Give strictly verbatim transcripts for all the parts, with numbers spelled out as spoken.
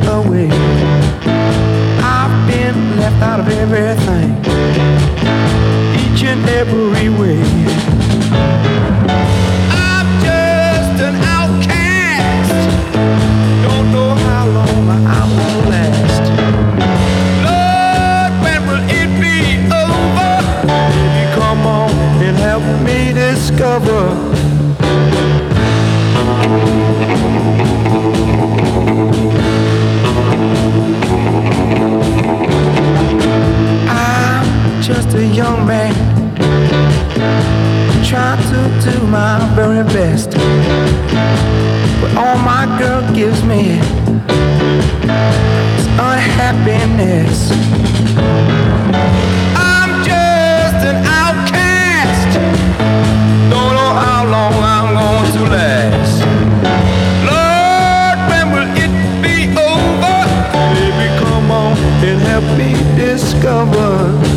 away. I've been left out of everything, each and every way. I'm just an outcast, don't know how long I'm gonna last. Lord, when will it be over? Baby, come on and help me discover. I'm just a young man trying to do my very best, but all my girl gives me is unhappiness. I'm just an outcast, don't know how long I'm going to last. Lord, when will it be over? Baby, come on and help me discover.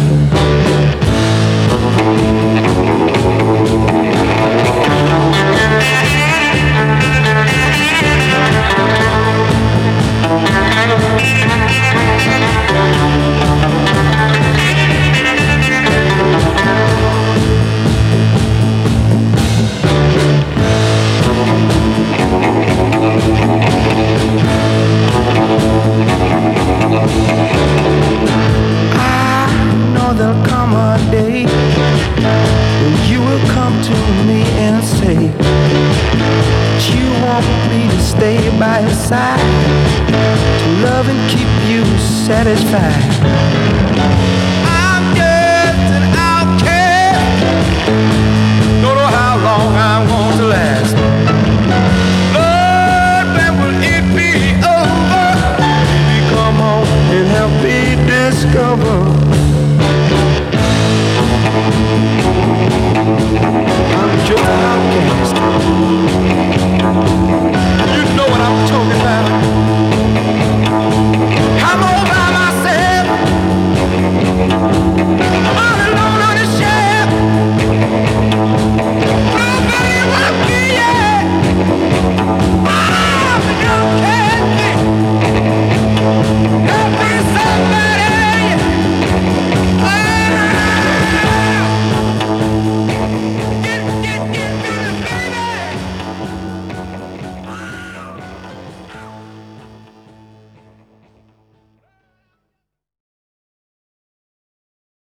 There'll come a day when you will come to me and say that you want me to stay by your side, to love and keep you satisfied. I'm just an outcast, don't know how long I'm going to last. Lord, when will it be over? Baby, come on and help me discover.